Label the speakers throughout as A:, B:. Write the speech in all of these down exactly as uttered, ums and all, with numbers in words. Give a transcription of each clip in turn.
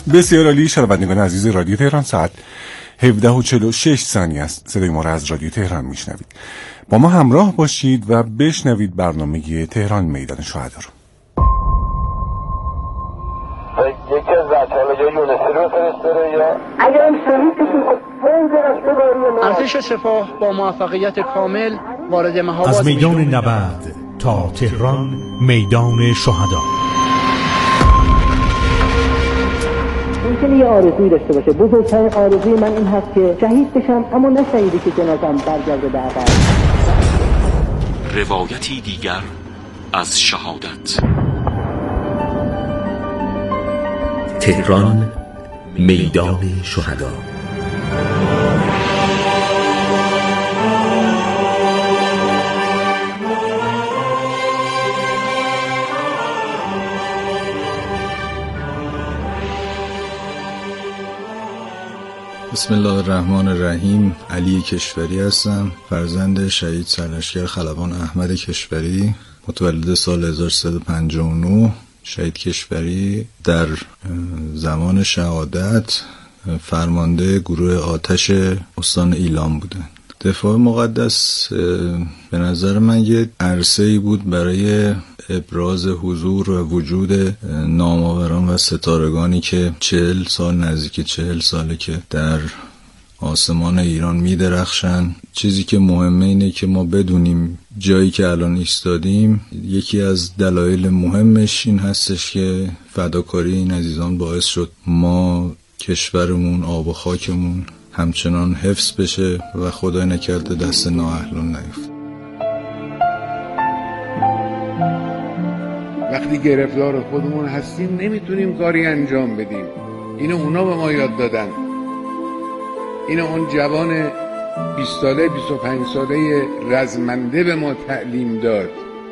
A: بسیار عالی. شنوندگان عزیز رادیو تهران، ساعت هفده و چهل و شش ثانیه است. صدای ما را از رادیو تهران میشنوید. با ما همراه باشید و بشنوید برنامه تهران میدان شهدا رو.
B: یکی از بچه‌ها یا یونسی رو فرستاره یا
C: اگر این شهید
D: ارتش سپاه با موفقیت کامل وارد مهاباد
E: از میدان نبرد تا تهران میدان شهدا.
C: ممکنه یه آرزویی داشته باشه. بزرگترین آرزوی من این هست که شهید بشم، اما نه شهیدی که جنازم برگرده به عقب.
F: روایتی دیگر از شهادت.
G: تهران میدان شهدا.
H: بسم الله الرحمن الرحیم. علی کشوری هستم، فرزند شهید سرلشکر خلبان احمد کشوری، متولد سال هزار و سیصد و پنجاه و نه. شهید کشوری در زمان شهادت فرمانده گروه آتش استان ایلام بودند. دفاع مقدس به نظر من یه عرصه‌ای بود برای ابراز حضور و وجود نامآوران و ستارگانی که چهل سال نزدیک چهل ساله که در آسمان ایران می درخشن. چیزی که مهمه اینه که ما بدونیم جایی که الان ایستادیم، یکی از دلایل مهمش این هستش که فداکاری این عزیزان باعث شد ما کشورمون، آب و خاکمون همچنان حفظ بشه و خدای نکرده دست نااهلان نیفته.
I: وقتی گرفتار خودمون هستیم نمیتونیم کاری انجام بدیم. اینو اونا به ما یاد دادن. اینو اون جوان بیست ساله بیست و پنج ساله رزمنده به ما تعلیم داد.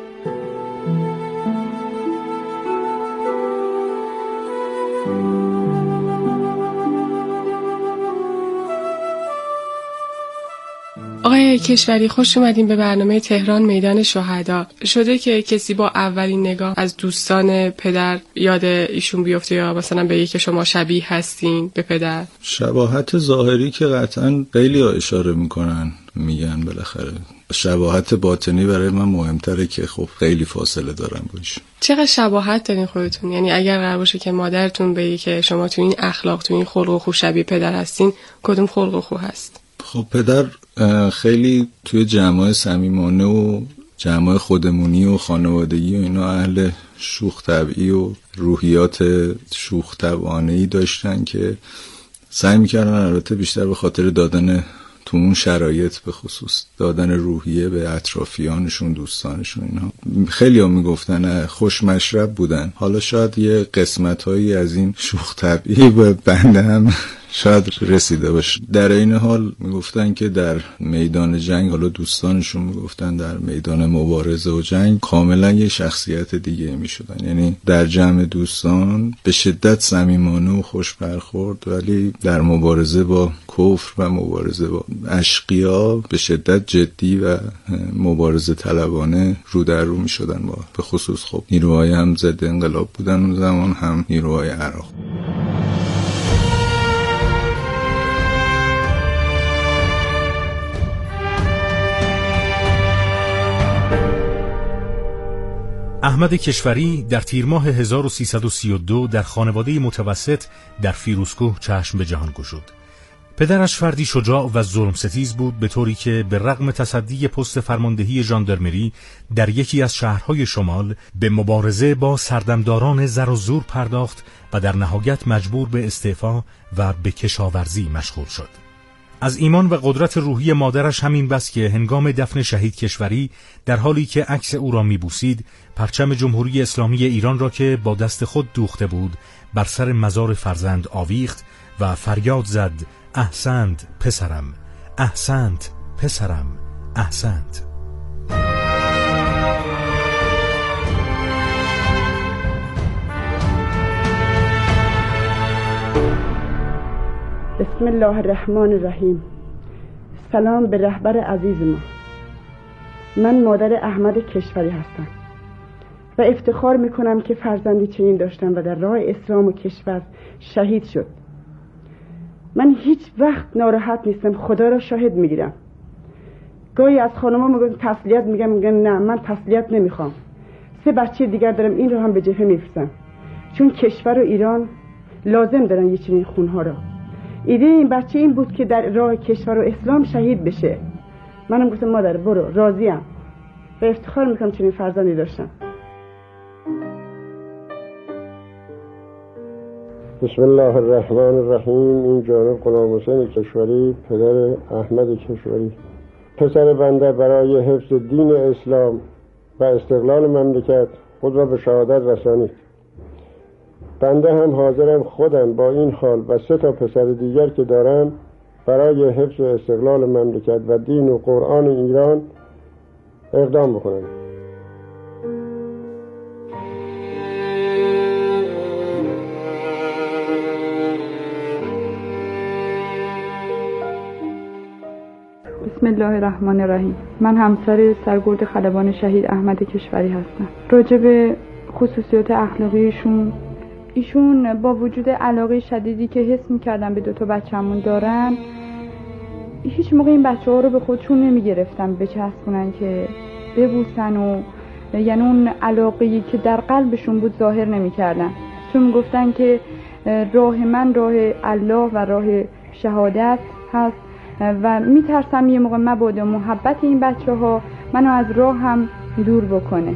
J: آقای کشوری، خوش اومدین به برنامه تهران میدان شهدا. شده که کسی با اولین نگاه از دوستان پدر یاد ایشون بیفته یا مثلا به یکی شما شبیه هستین به پدر؟
H: شباهت ظاهری که قطعا خیلی ها اشاره میکنن، میگن بالاخره. شباهت باطنی برای من مهمتره که خب خیلی فاصله دارم باشه.
J: چقدر شباهت دارین خودتون؟ یعنی اگر قرار باشه که مادرتون بگه که شما تو این اخلاق، تو این خلق و خو شبیه پدر هستین، کدوم خلق و خو هست؟
H: خب پدر خیلی توی جمعای صمیمانه و جمعای خودمونی و خانوادگی و اینا اهل شوخ طبعی و روحیات شوخ طبعانه‌ای داشتن که سعی میکردن البته بیشتر به خاطر دادن تو اون شرایط، به خصوص دادن روحیه به اطرافیانشون، دوستانشون، اینها خیلی ها میگفتن خوش مشرب بودن. حالا شاید یه قسمت هایی از این شوخ طبعی به بنده هم شاید رسیده باشه. در این حال میگفتن که در میدان جنگ، حالا دوستانشون میگفتن در میدان مبارزه و جنگ کاملا یه شخصیت دیگه میشدن. یعنی در جمع دوستان به شدت صمیمانه و خوش برخورد، ولی در مبارزه با کفر و مبارزه با اشقیا به شدت جدی و مبارزه طلبانه رو در رو میشدن. با به خصوص خب نیروهای هم ضد انقلاب بودن اون زمان، هم نیروهای عراق.
E: احمد کشوری در تیر ماه هزار و سیصد و سی و دو در خانواده متوسط در فیروزکوه چشم به جهان گشود. پدرش فردی شجاع و ظلم ستیز بود، به طوری که به رغم تصدی پست فرماندهی ژاندارمری در یکی از شهرهای شمال به مبارزه با سردمداران زر و زور پرداخت و در نهایت مجبور به استعفا و به کشاورزی مشغول شد. از ایمان و قدرت روحی مادرش همین بس که هنگام دفن شهید کشوری در حالی که عکس او را میبوسید، پرچم جمهوری اسلامی ایران را که با دست خود دوخته بود بر سر مزار فرزند آویخت و فریاد زد: احسنت پسرم، احسنت پسرم، احسنت.
K: بسم الله الرحمن الرحیم. سلام به رهبر عزیز ما. من مادر احمد کشوری هستم و افتخار میکنم که فرزندی چنین داشتم و در راه اسلام و کشور شهید شد. من هیچ وقت ناراحت نیستم، خدا را شاهد میگیرم. گاهی از خانم‌ها میگن تسلیت، میگم میگن نه من تسلیت نمیخوام. سه بچه دیگر دارم، این رو هم به جبهه میفرستم، چون کشور و ایران لازم دارن یه چنین خونها را. ایده این بچه این بود که در راه کشور و اسلام شهید بشه. منم گفتم مادر برو، راضیم و افتخار میکنم چنین فرزندی داشتم.
L: بسم الله الرحمن الرحیم. این جانب غلام حسین کشوری، پدر احمد کشوری. پسر بنده برای حفظ دین اسلام و استقلال مملکت خود را به شهادت رسانید. بنده هم حاضرم خودم با این حال و سه تا پسر دیگر که دارم برای حفظ استقلال مملکت و دین و قرآن ایران اقدام بکنم.
M: بسم الله الرحمن الرحیم. من همسر سرگرد خلبان شهید احمد کشوری هستم. راجع به خصوصیات اخلاقیشون، ایشون با وجود علاقه شدیدی که حس می‌کردن به دو تا بچه‌مون دارن، هیچ موقع این بچه‌ها رو به خودشون نمی‌گرفتن بچسبونن که ببوسن و یعنی اون علاقه‌ای که در قلبشون بود ظاهر نمی‌کردن، چون می‌گفتن که راه من راه الله و راه شهادت هست و میترسم یه موقع مبادا محبت این بچه ها منو از راه هم دور بکنه.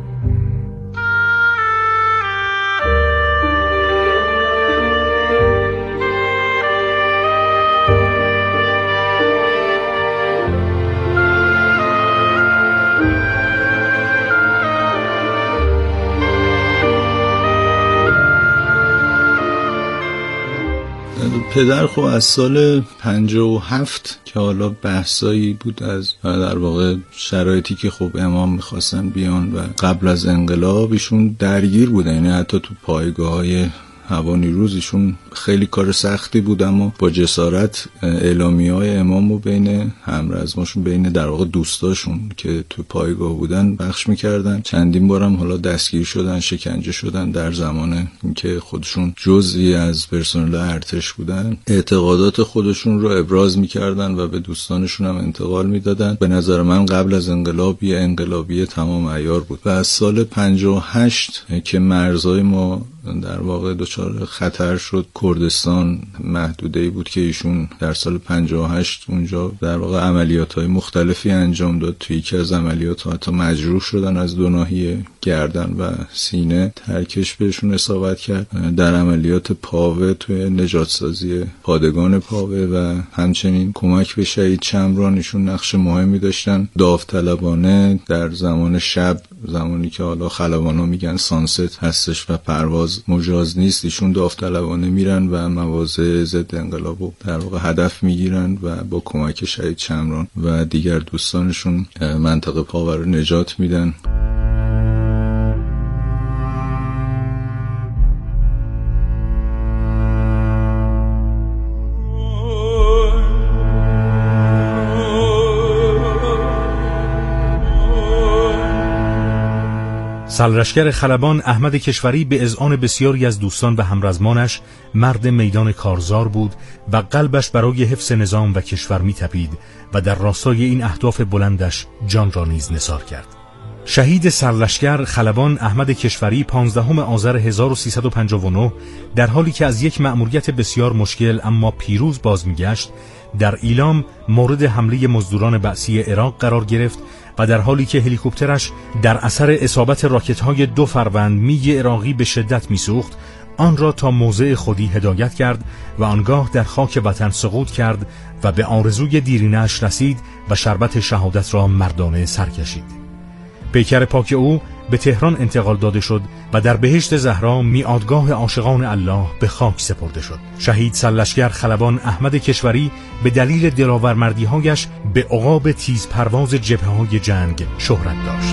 H: پدر خب از سال پنجاه و هفت که حالا بحثایی بود از در واقع شرایطی که خب امام میخواستن بیان و قبل از انقلاب ایشون درگیر بودن، یعنی حتی تو پایگاه‌های هوانیروزشون خیلی کار سختی بود، اما با جسارت اعلامیه‌های امام و بین همرزماشون، بین در واقع دوستاشون که تو پایگاه بودن پخش میکردن. چندین بارم حالا دستگیر شدن، شکنجه شدن در زمان اینکه خودشون جزئی از پرسنل ارتش بودن. اعتقادات خودشون رو ابراز میکردن و به دوستانشون هم انتقال میدادن. به نظر من قبل از انقلاب یه انقلابی تمام عیار بود و از سال پنجاه و هشت که مرزهای ما در واقع دچار خطر شد، کردستان محدوده‌ای بود که ایشون در سال پنجاه و هشت اونجا در واقع عملیات‌های مختلفی انجام داد. توی یکی از عملیات حتی مجروح شدن از دو ناحیه، گردن و سینه ترکش بهشون اصابت کرد. در عملیات پاوه توی نجات سازی پادگان پاوه و همچنین کمک به شهید چمران ایشون نقش مهمی داشتن. داوطلبانه در زمان شب، زمانی که حالا خلبانا میگن سانست هستش و پرواز مجاز نیست، ایشون داوطلبانه میرن و مواضع ضد انقلابو در واقع هدف میگیرن و با کمک شهید چمران و دیگر دوستانشون منطقه پاوه رو نجات میدن.
E: سرلشکر خلبان احمد کشوری به اذعان بسیاری از دوستان و همرزمانش مرد میدان کارزار بود و قلبش برای حفظ نظام و کشور می تپید و در راستای این اهداف بلندش جان را نیز نثار کرد. شهید سرلشکر خلبان احمد کشوری پانزدهم آذر هزار و سیصد و پنجاه و نه در حالی که از یک مأموریت بسیار مشکل اما پیروز باز میگشت، در ایلام مورد حمله مزدوران بعثی عراق قرار گرفت و در حالی که هلیکوپترش در اثر اصابت راکت‌های دو فروند میگ عراقی به شدت میسوخت، آن را تا موضع خودی هدایت کرد و آنگاه در خاک وطن سقوط کرد و به آرزوی دیرینه‌اش رسید و شربت شهادت را مردانه سر کشید. پیکر پاک او به تهران انتقال داده شد و در بهشت زهرا میادگاه عاشقان الله به خاک سپرده شد. شهید سرلشکر خلبان احمد کشوری به دلیل دلاورمردی‌هایش به عقاب تیز پرواز جبهه‌های جنگ شهرت داشت.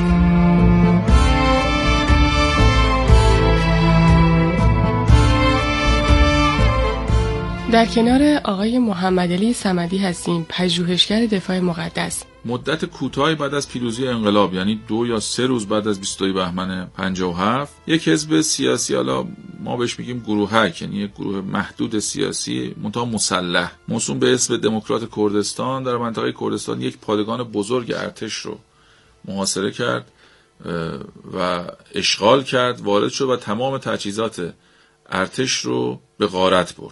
J: در کنار آقای محمد علی صمدی هستیم، پژوهشگر دفاع مقدس.
N: مدت کوتاهی بعد از پیروزی انقلاب، یعنی دو یا سه روز بعد از بیست و دو بهمن پنجاه و هفت، یک حزب سیاسی، حالا ما بهش میگیم گروهک، یعنی یک گروه محدود سیاسی منتها مسلح، موسوم به اسم دموکرات کردستان، در منطقه کردستان یک پادگان بزرگ ارتش رو محاصره کرد و اشغال کرد، وارد شد و تمام تجهیزات ارتش رو به غارت برد.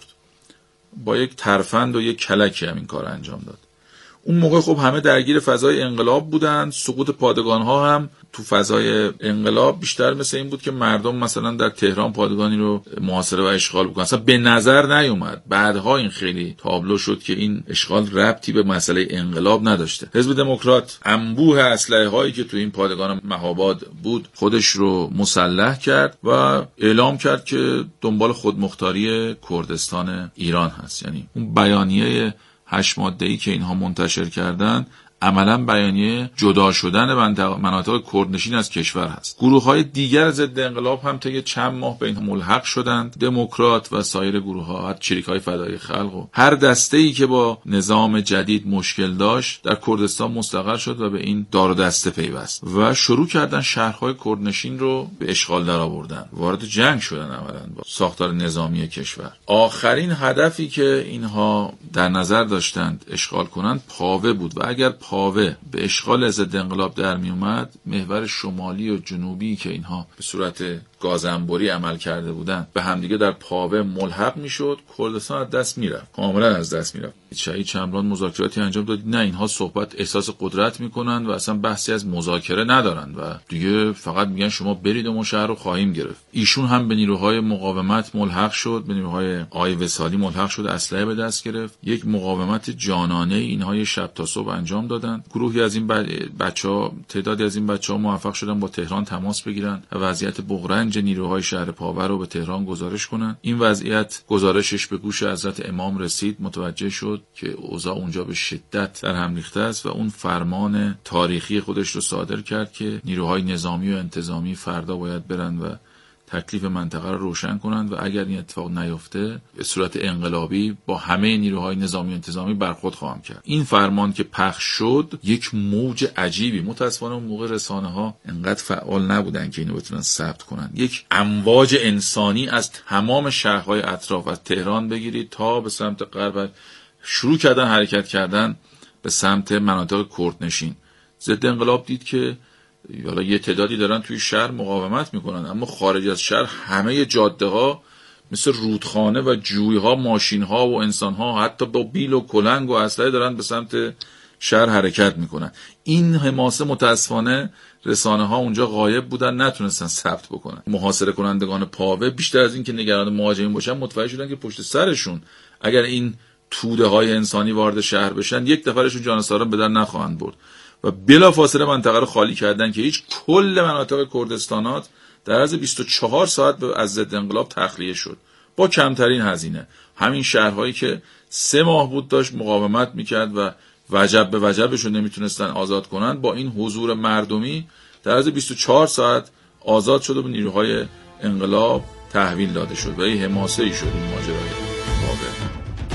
N: با یک ترفند و یک کلکی همین کار انجام داد. اون موقع خب همه درگیر فضای انقلاب بودن. سقوط پادگان ها هم تو فضای انقلاب بیشتر مثل این بود که مردم مثلا در تهران پادگانی رو محاصره و اشغال بکنن. اصلا به نظر نیومد. بعدها این خیلی تابلو شد که این اشغال ربطی به مسئله انقلاب نداشته. حزب دموکرات انبوه اسلحه هایی که تو این پادگان مهاباد بود خودش رو مسلح کرد و اعلام کرد که دنبال خودمختاری کردستان ایران هست. یعنی اون بیانیه هشت ماده‌ای که اینها منتشر کردن عملاً بیانیه جدا شدن مناطق کردنشین از کشور هست. گروه‌های دیگر ضد انقلاب هم طی چند ماه به این ملحق شدند. دموکرات و سایر گروه‌ها، حتی چریک‌های فدای خلق و هر دسته‌ای که با نظام جدید مشکل داشت در کردستان مستقر شد و به این دار و دسته پیوست و شروع کردن شهرهای کردنشین رو به اشغال درآوردن. وارد جنگ شدن عملاً با ساختار نظامی کشور. آخرین هدفی که اینها در نظر داشتند اشغال کنند پاوه بود و اگر پاوه به اشغال ضد انقلاب در می اومد، محور شمالی و جنوبی که اینها به صورت گازنبوری عمل کرده بودند به همدیگه در پاوه ملحق میشد، کردستان از دست میرفت، کاملا از دست میرفت. شهید شمران مذاکراتی انجام داد، نه اینها صحبت احساس قدرت میکنن و اصلا بحثی از مذاکره ندارن و دیگه فقط میگن شما برید و ما شهر رو خواهیم گرفت. ایشون هم به نیروهای مقاومت ملحق شد، به نیروهای آی وصالی ملحق شد، اسلحه به دست گرفت. یک مقاومت جانانه اینها شب تا صبح انجام دادن. گروهی از این بچه‌ها، تعدادی از این بچه‌ها موفق شدن با تهران تماس بگیرن و وضعیت بغرنج نیروهای شهر پاوه رو به تهران گزارش کنن. این وضعیت گزارشش به گوش حضرت امام رسید، متوجه شد که اوضاع اونجا به شدت در هم ریخته است و اون فرمان تاریخی خودش رو صادر کرد که نیروهای نظامی و انتظامی فردا باید برن و تکلیف منطقه رو روشن کنند و اگر این اتفاق نیفته به صورت انقلابی با همه نیروهای نظامی و انتظامی برخورد خواهم کرد. این فرمان که پخش شد یک موج عجیبی، متاسفانه اون موقع رسانه‌ها انقدر فعال نبودن که اینو بتونن ثبت کنن، یک امواج انسانی از تمام شهرهای اطراف، از تهران بگیرید تا به سمت غرب، شروع کردن حرکت کردن به سمت مناطق کردنشین. ضد انقلاب دید که حالا یه تعدادی دارن توی شهر مقاومت میکنن، اما خارج از شهر همه جاده ها مثل رودخانه و جوی ها، ماشین ها و انسان ها حتی با بیل و کلنگ و اسلحه دارن به سمت شهر حرکت میکنن. این حماسه متاسفانه رسانه ها اونجا غایب بودن، نتونستن ثبت بکنن. محاصره کنندگان پاوه بیشتر از این که نگران مهاجرین باشن متوجه شدن که پشت سرشون اگر این توده های انسانی وارد شهر بشن یک دفعهشون جان سالم به در نخواهند برد و بلافاصله منطقه رو خالی کردن که هیچ کل مناطق کردستانات در عرض بیست و چهار ساعت از ضد انقلاب تخلیه شد با کمترین هزینه. همین شهرهایی که سه ماه بود داشت مقاومت میکرد و وجب به وجبشون نمیتونستن آزاد کنن، با این حضور مردمی در عرض بیست و چهار ساعت آزاد شد و به نیروهای انقلاب تحویل داده شد و این حماسه ای شد این ماجرای واقعا.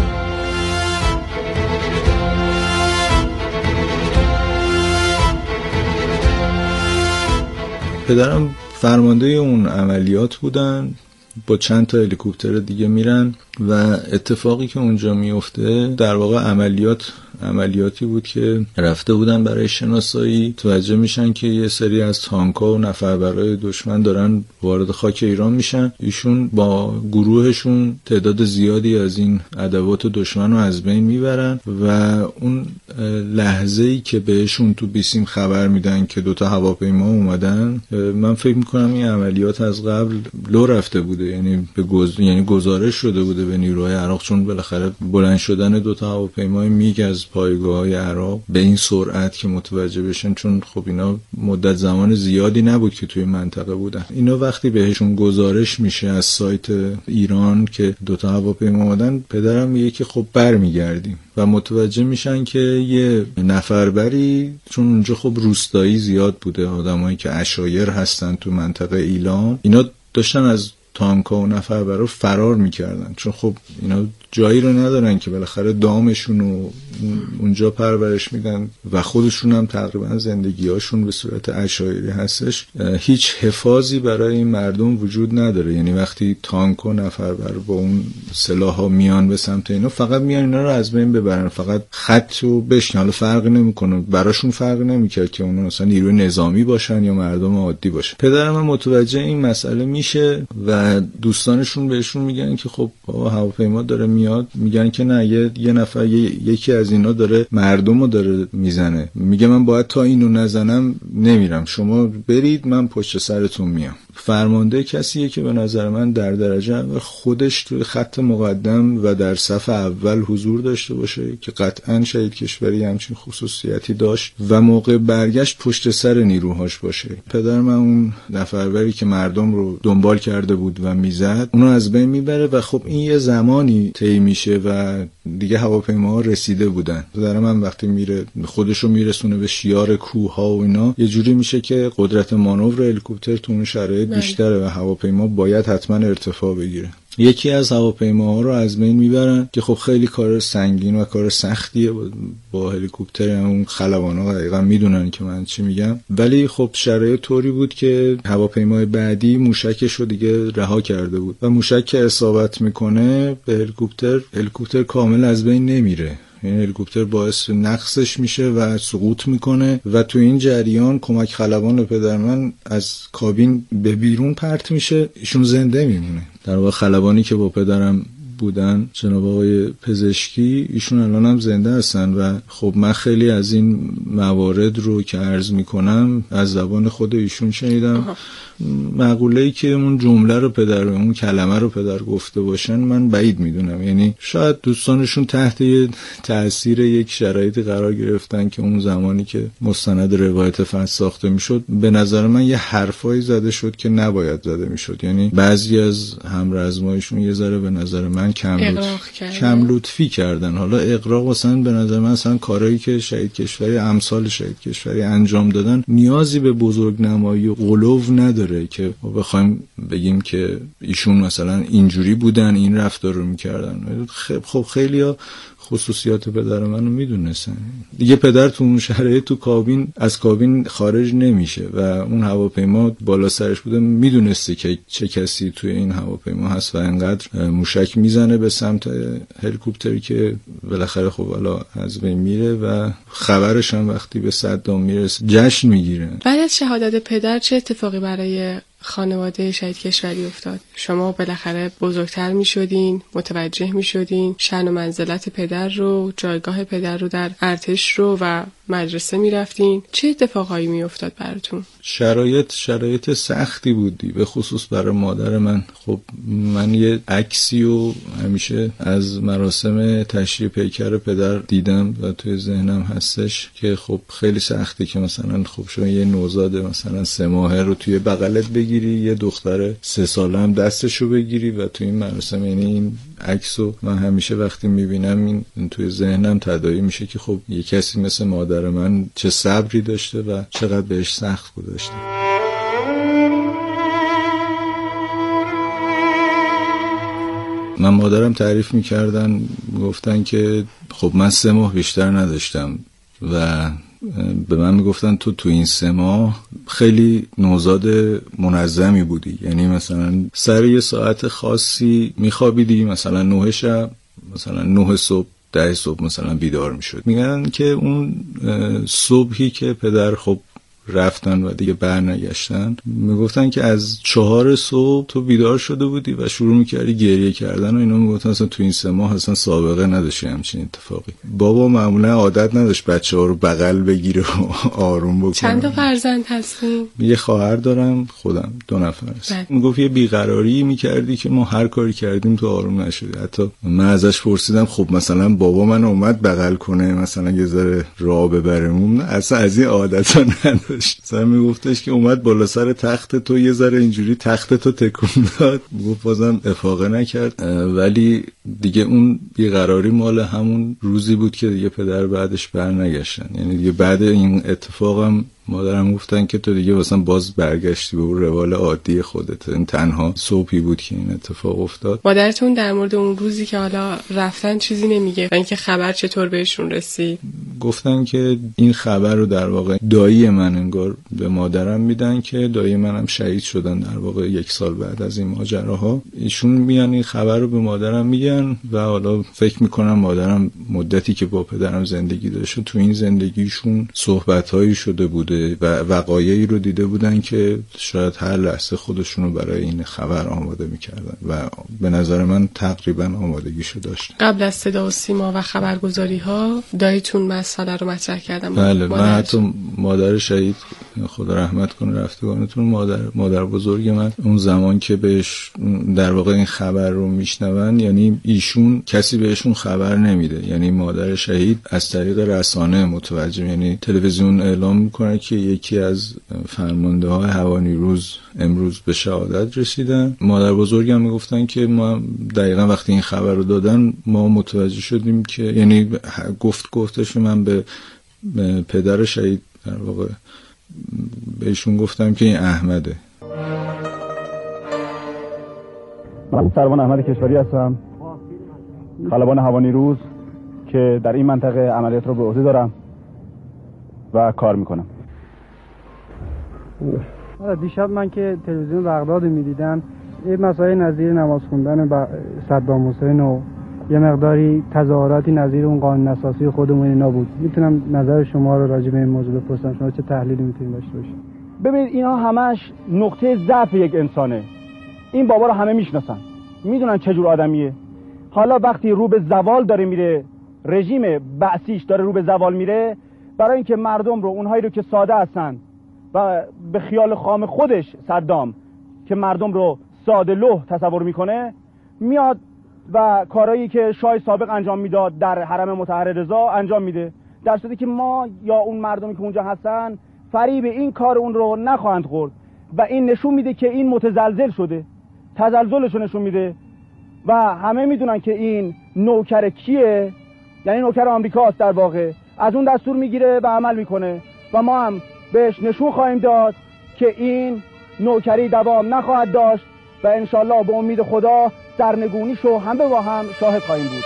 H: پدرم فرمانده اون عملیات بودن، با چند تا هلیکوپتر دیگه میرن و اتفاقی که اونجا میفته در واقع عملیات عملیاتی بود که رفته بودن برای شناسایی، توجه میشن که یه سری از تانک‌ها و نفربرای دشمن دارن وارد خاک ایران میشن. ایشون با گروهشون تعداد زیادی از این ادوات دشمن رو از بین میبرن و اون لحظه‌ای که بهشون تو بیسیم خبر میدن که دوتا هواپیما اومدن، من فکر میکنم این عملیات از قبل لو رفته بوده، یعنی به گز... یعنی گزارش شده بوده به نیروهای عراق، چون بالاخره بلند شدن دوتا هواپیمای میگ از پایگاه‌های عراق به این سرعت که متوجه بشن، چون خب اینا مدت زمان زیادی نبود که توی منطقه بودن. اینا وقتی بهشون گزارش میشه از سایت ایران که دوتا هواپیما اومدن، پدرم میگه که خب برمیگردیم و متوجه میشن که یه نفربری، چون اونجا خب روستایی زیاد بوده، آدمایی که عشایر هستن تو منطقه ایلام، اینا داشتن از تانک‌ها و نفربرا فرار میکردن، چون خب اینا جایی رو ندارن که بالاخره دامشون رو اونجا پرورش میدن و خودشون هم تقریبا زندگیاشون به صورت عشایری هستش. هیچ حفاظی برای این مردم وجود نداره. یعنی وقتی تانک و نفربر با اون سلاحا میان به سمت اینا، فقط میان اینا رو از بین ببرن، فقط خط رو بشن. حالا فرقی نمیکنه، براشون فرقی نمیکرد که اونا مثلا نیروی نظامی باشن یا مردم عادی باشن. پدرم هم متوجه این مسئله میشه و دوستانشون بهشون میگن که خب بابا هواپیما داره میاد. میگن که نه، یه, یه نفر یه، یکی از اینا داره مردم رو داره میزنه. میگه من باید تا اینو نزنم نمیرم، شما برید من پشت سرتون میام. فرمانده کسیه که به نظر من در درجه اول خودش توی خط مقدم و در صف اول حضور داشته باشه که قطعاً شهید کشوری همچین خصوصیتی داشت و موقع برگشت پشت سر نیروهاش باشه. پدر من اون نفربری که مردم رو دنبال کرده بود و میزد اونو از بین میبره و خب این یه زمانی طی میشه و دیگه هواپیماها رسیده بودن. پدر من وقتی میره خودشو میرسونه به شیار کوه‌ها و اینا، یه جوری میشه که قدرت مانور هلیکوپتر تو اون شرایط بیشتره و هواپیما باید حتما ارتفاع بگیره. یکی از هواپیماها رو از بین میبرن که خب خیلی کار سنگین و کار سختیه با هلیکوپتر. اون خلبانا دقیقاً میدونن که من چی میگم، ولی خب شرایط طوری بود که هواپیمای بعدی موشکش رو دیگه رها کرده بود و موشک که اصابت میکنه به هلیکوپتر، هلیکوپتر کامل از بین نمیره. این هلیکوپتر باعث نقصش میشه و سقوط میکنه و تو این جریان کمک خلبان پدر من از کابین به بیرون پرت میشه، ایشون زنده میمونه. در واقع خلبانی که با پدرم بودن، جناب آقای پزشکی، ایشون الان هم زنده هستن و خب من خیلی از این موارد رو که عرض میکنم از زبان خود ایشون شنیدم. مقوله‌ای که اون جمله رو پدر، اون کلمه رو پدر گفته باشن من بعید میدونم. یعنی شاید دوستانشون تحت تأثیر یک شرایطی قرار گرفتن که اون زمانی که مستند روایت فن ساخته میشد به نظر من یه حرفایی زده شد که نباید زده میشد. یعنی بعضی از همرزمایشون یه ذره به نظر من کم لطف کم لطفی کردن. حالا اغراق مثلا به نظر من مثلا کارهایی که شهید کشوری، امثال شهید کشوری انجام دادن نیازی به بزرگنمایی و غلو نداره که ما بخوایم بگیم که ایشون مثلا اینجوری بودن، این رفتار رو میکردن. خب خیلی ها خصوصیات پدر منو میدونستن. دیگه پدر تو اون شرایط تو کابین از کابین خارج نمیشه و اون هواپیما بالا سرش بوده، میدونسته که چه کسی توی این هواپیما هست و انقدر موشک میزنه به سمت هلیکوپتری که بالاخره خب حالا از بین میره و خبرش هم وقتی به صدام میرسه جشن میگیره.
J: بعد از شهادت پدر چه اتفاقی برای خانواده شهید کشوری افتاد؟ شما بالاخره بزرگتر می شدین، متوجه می شدین شأن و منزلت پدر رو، جایگاه پدر رو در ارتش رو و مدرسه می رفتین. چه اتفاقایی می افتاد براتون؟
H: شرایط شرایط سختی بودی، به خصوص برای مادر من. خب من یه عکسی و همیشه از مراسم تشییع پیکر پدر دیدم و توی ذهنم هستش که خب خیلی سختی که مثلا خب شما یه نوزاد مثلا سه ماهه رو توی بغلت بگیری، یه دختر سه ساله هم دستشو بگیری و توی این مراسم. یعنی این عکسو من همیشه وقتی میبینم این, این توی ذهنم تداعی میشه که خب یه کسی مثل مادر من چه صبری داشته و چقدر بهش سخت گذشته. من مادرم تعریف میکردن، گفتن که خب من سه ماه بیشتر نداشتم و به من میگفتن تو تو این سه ماه خیلی نوزاد منظمی بودی. یعنی مثلا سر یه ساعت خاصی میخوابیدی، مثلا نه شب، مثلا نه صبح، ده صبح مثلا بیدار میشد. میگن که اون صبحی که پدر خب رفتن و دیگه بر نگشتن، میگفتن که از چهار صبح تو بیدار شده بودی و شروع میکردی گریه کردن و اینا. میگفتن اصلا تو این سه ماه اصلا سابقه نداشتی همچین اتفاقی. بابا معمولا عادت نداشت بچه ها رو بغل بگیره و آروم بکنه.
J: چند تا فرزند هستیم؟
H: یه خواهر دارم، خودم دو نفر هست. میگفت یه بیقراری میکردی که ما هر کاری کردیم تو آروم نشدی. حتی من ازش پرسیدم خب مثلا بابا من اومد بغل کنه، مثلا یه ذره راه ببرمون، اصلا از این عادت ها نداشت. مثلا میگفتش که اومد بالا سر تخت تو یه ذره اینجوری تخت تو تکون داد، گفت بازم افاقه نکرد. ولی دیگه اون بیقراری مال همون روزی بود که دیگه پدر بعدش بر نگشتن. یعنی دیگه بعد این اتفاقم مادرم گفتن که تو دیگه مثلا باز برگشتی به اون روال عادی خودت. این تنها صبحی بود که این اتفاق افتاد.
J: مادرتون در مورد اون روزی که حالا رفتن چیزی نمیگه و اینکه خبر چطور بهشون رسید؟
H: گفتن که این خبر رو در واقع دایی من انگار به مادرم میدن که دایی منم شهید شدن در واقع یک سال بعد از این ماجراها. ایشون میان این خبر رو به مادرم میگن و حالا فکر میکنم مادرم مدتی که با پدرم زندگی داشته تو این زندگیشون صحبت‌هایی شده بوده و وقایعی رو دیده بودن که شاید هر لحظه خودشون رو برای این خبر آماده میکردن و به نظر من تقریبا آمادگیشو داشتن.
J: قبل از صدا و سیما و خبرگزاری ها داییتون مسئله رو مطرح کردن؟
H: بله، من حتی مادر شهید خدا رحمت کنه رفتگانتون، مادر مادر بزرگ من اون زمان که بهش در واقع این خبر رو میشنون، یعنی ایشون کسی بهشون خبر نمیده، یعنی مادر شهید از طریق رسانه متوجه، یعنی تلویزیون اعلام میکنه که یکی از فرمانده های هوانیروز امروز به شهادت رسیدن. مادر بزرگم میگفتن که ما دقیقا وقتی این خبر رو دادن ما متوجه شدیم که، یعنی گفت گفتش من به پدر شهید در واقع بهشون گفتم که این احمده.
O: من سروان احمد کشوری هستم، خلبان هوانیروز که در این منطقه عملیات رو به عهده دارم و کار میکنم.
P: دیشب من که تلویزیون بغداد میدیدم، یه مسائل نظیر نماز خوندن صدام حسین و یه مقداری تظاهراتی نظیر اون قانون اساسی خودمون اینا بود. میتونم نظر شما رو راجع به این موضوع بپرسم؟ شما چه تحلیلی میتونید داشته باشید؟
O: ببینید اینا همش نقطه ضعف یک انسانه. این بابا رو همه میشناسن، میدونن چه جور آدمیه. حالا وقتی رو به زوال داره میره، رژیم بعثیش داره رو به زوال میره، برای اینکه مردم رو، اونهایی رو که ساده هستن و به خیال خام خودش صدام که مردم رو ساده لوح تصور میکنه، میاد و کارهایی که شاه سابق انجام میداد در حرم مطهر رضا انجام میده، در صورتی که ما یا اون مردمی که اونجا هستن فریب این کار اون رو نخواهند خورد و این نشون میده که این متزلزل شده، تزلزلش رو نشون میده و همه میدونن که این نوکر کیه، یعنی نوکر آمریکاست در واقع. از اون دستور میگیره و عمل میکنه و ما هم بهش نشون خواهیم داد که این نوکری دوام نخواهد داشت و انشالله به امید خدا سرنگونیشو همه با هم شاهد خواهیم بود.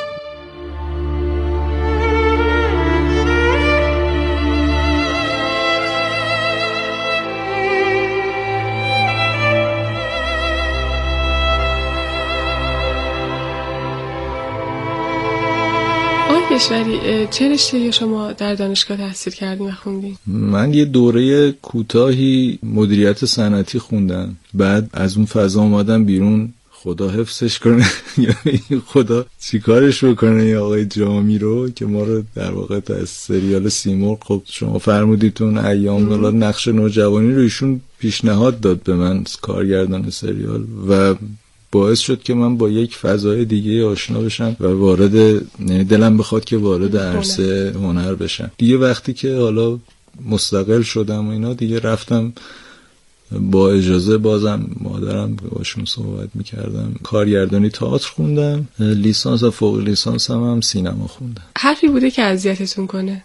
J: کشوری، چه رشته شما در دانشگاه تحصیل کردین و خوندین؟
H: من یه دوره کوتاهی مدیریت صنعتی خوندم، بعد از اون فضا اومدم بیرون. خدا حفظش کنه یا خدا چیکارش بکنه یا آقای جامی رو که ما رو در واقع از سریال سیمرغ، خب شما فرمودیتون ایام والا نقش نوجوانی رو ایشون پیشنهاد داد به من، کارگردان سریال، و باعث شد که من با یک فضای دیگه آشنا بشم و وارد، دلم بخواد که وارد عرصه هنر بشم دیگه. وقتی که حالا مستقل شدم و اینا دیگه رفتم با اجازه، بازم مادرم باشون صحبت میکردم، کارگردانی تئاتر خوندم، لیسانس و فوق لیسانس هم, هم سینما خوندم.
J: حرفی بوده که اذیتتون کنه؟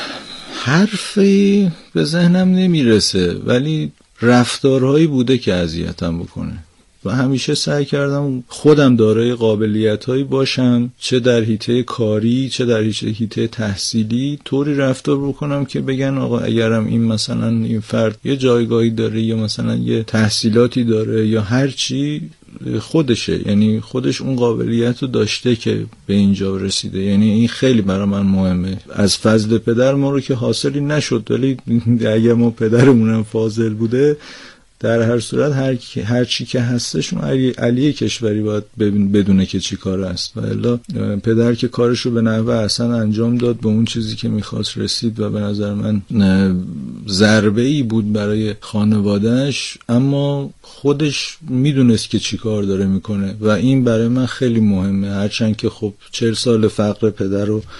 H: حرفی به ذهنم نمیرسه، ولی رفتارهایی بوده که اذیتم بکنه و همیشه سعی کردم خودم دارای قابلیت‌هایی باشم، چه در حیطه کاری چه در حیطه تحصیلی، طوری رفتار بکنم که بگن آقا اگرم این مثلا این فرد یه جایگاهی داره یا مثلا یه تحصیلاتی داره یا هر چی، خودشه، یعنی خودش اون قابلیت رو داشته که به اینجا رسیده. یعنی این خیلی برای من مهمه. از فضل پدر ما رو که حاصلی نشد، ولی اگه ما پدرمونم فاضل بوده، در هر صورت هر هر چی که هستش علی, علی کشوری باید بدونه که چی کار است. و الا پدر که کارشو به نحو احسن انجام داد، به اون چیزی که میخواست رسید و به نظر من ضربه‌ای بود برای خانواده‌اش، اما خودش میدونست که چی کار داره میکنه و این برای من خیلی مهمه. هرچند که خب چهل سال فقر پدر رو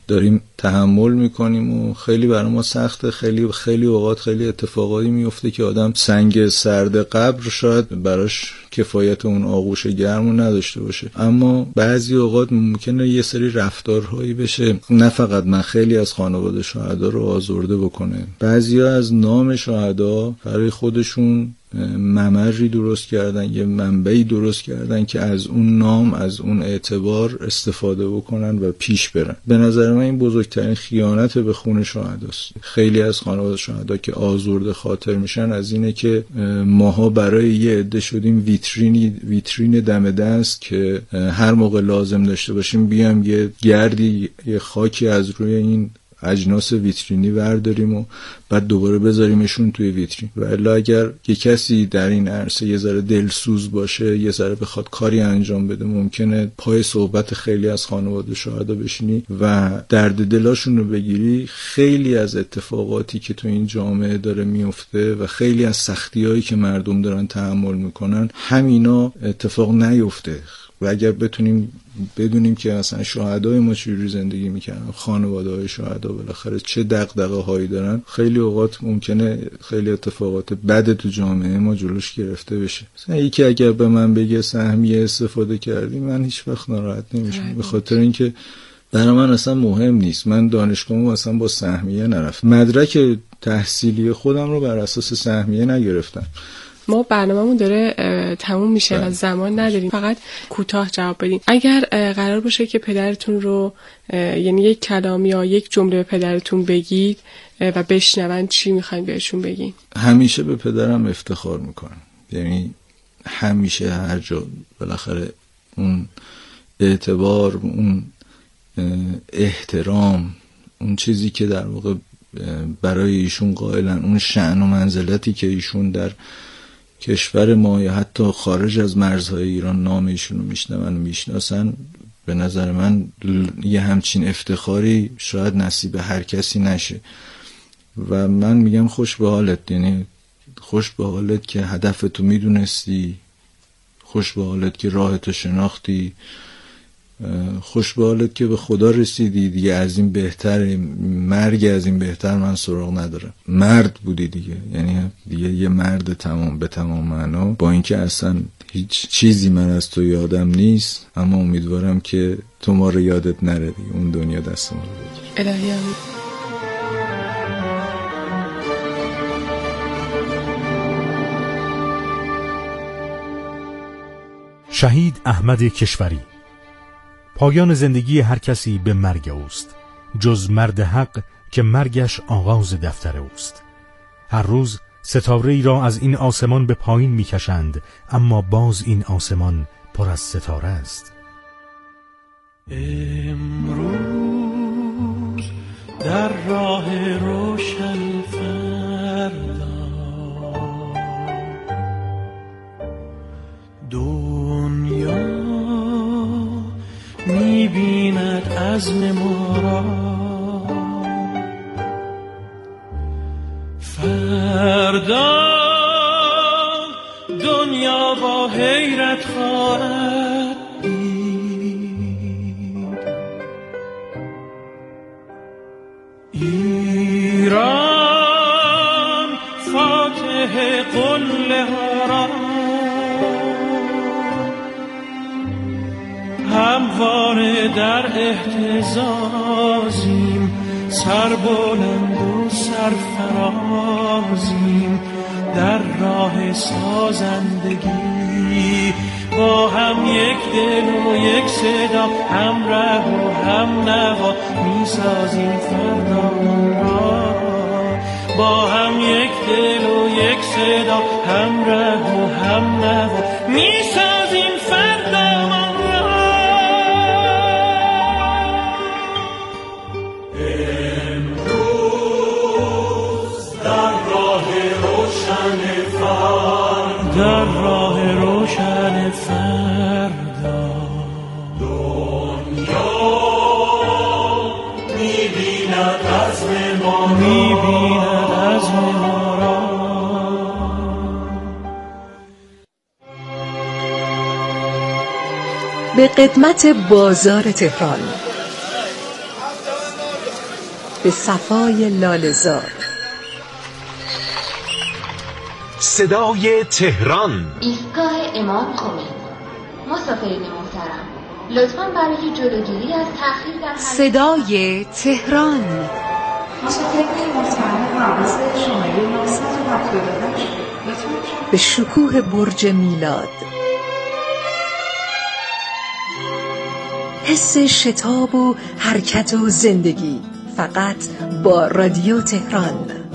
H: داریم تحمل میکنیم و خیلی برای ما سخته. خیلی خیلی اوقات خیلی اتفاقایی میفته که آدم سنگ سرد قبر شاید براش کفایت اون آغوش گرمو نداشته باشه، اما بعضی اوقات ممکنه یه سری رفتارهایی بشه، نه فقط من، خیلی از خانواده شهدا رو آزرده بکنه. بعضیا از نام شهدا برای خودشون ممری درست کردن، یه منبعی درست کردن که از اون نام، از اون اعتبار استفاده بکنن و پیش برن. به نظر من این بزرگترین خیانت به خون شهداست. خیلی از خانواده شهدا که آزرده خاطر میشن از اینه که ماها برای یه عده شدیم ویترینی ویترین دم دست که هر موقع لازم داشته باشیم بیام یه گردی، یه خاکی از روی این اجناس ویترینی ورداریم و بعد دوباره بذاریمشون توی ویترین. و الا اگر یه کسی در این عرصه یه ذره دلسوز باشه، یه ذره بخواد کاری انجام بده، ممکنه پای صحبت خیلی از خانواده شهدا بشینی و درد دلاشون رو بگیری. خیلی از اتفاقاتی که تو این جامعه داره میفته و خیلی از سختی‌هایی که مردم دارن تحمل میکنن، همینا اتفاق نیفته. و اگر بتونیم بدونیم که مثلا شهدای ما چجوری زندگی میکنن، خانواده‌های شهدا بالاخره چه دغدغه‌هایی دارن، خیلی اوقات ممکنه خیلی اتفاقات بد تو جامعه ما جلوش گرفته بشه. مثلا یکی اگر به من بگه سهمیه استفاده کردی، من هیچ وقت ناراحت نمیشم، به خاطر اینکه برای من اصلا مهم نیست. من دانشگاهمو اصلا با سهمیه نرفتم، مدرک تحصیلی خودم رو بر اساس سهمیه نگرفتم.
J: ما برنامه‌مون داره تموم میشه و زمان نداریم، فقط کوتاه جواب بدین. اگر قرار باشه که پدرتون رو، یعنی یک کلام یا یک جمله به پدرتون بگید و بشنون، چی میخواین بهشون بگین؟
H: همیشه به پدرم افتخار میکنم. یعنی همیشه هر جا بالاخره اون اعتبار، اون احترام، اون چیزی که در واقع برای ایشون قائلن، اون شأن و منزلتی که ایشون در کشور ما یا حتی خارج از مرزهای ایران نام ایشون رو میشنون و میشناسن، به نظر من یه همچین افتخاری شاید نصیب هر کسی نشه. و من میگم خوش به حالت، یعنی خوش به حالت که هدفتو میدونستی، خوش به حالت که راهتو شناختی، خوش به حالت که به خدا رسیدی. دیگه از این بهتر، مرگ از این بهتر من سراغ ندارم. مرد بودی دیگه، یعنی دیگه یه مرد تمام به تمام معنا. با اینکه اصلا هیچ چیزی من از تو یادم نیست، اما امیدوارم که تو ما رو یادت نره دیگه، اون دنیا دست ما رو بگیر.
J: الهی آمین.
E: شهید احمد کشوری. پایان زندگی هر کسی به مرگ اوست، جز مرد حق که مرگش آغاز دفتر اوست. هر روز ستاره ای را از این آسمان به پایین میکشند، اما باز این آسمان پر از ستاره است.
Q: امروز در راه روشن فردا، دنیا می‌بیند عزم ما را، فردا دنیا با حیرت خواهد دید. ایران فاتح قله ها را همواره در اهتزازیم، سربلند و سرفرازیم، در راه سازندگی با هم یک دل و یک صدا، هم ره و هم نوا میسازیم فردامان را. با هم یک دل و یک صدا، هم ره و هم نوا میسازیم فردامان را. در راه روشن فردا، دنیا می‌بیند عزم ما، می‌بیند عزم ما را.
R: به قدمت بازار تهران به صفای لاله‌زار.
S: صدای تهران.
T: ایستگاه امام خمینی. مسافرین محترم، لطفاً برای جلوگیری از تأخیر در حرکت
R: صدای تهران.
U: مسافرین محترم پرواز شماره نهصد و هفتاد و هشت
R: به شکوه برج میلاد. حس شتاب و حرکت و زندگی فقط با رادیو تهران.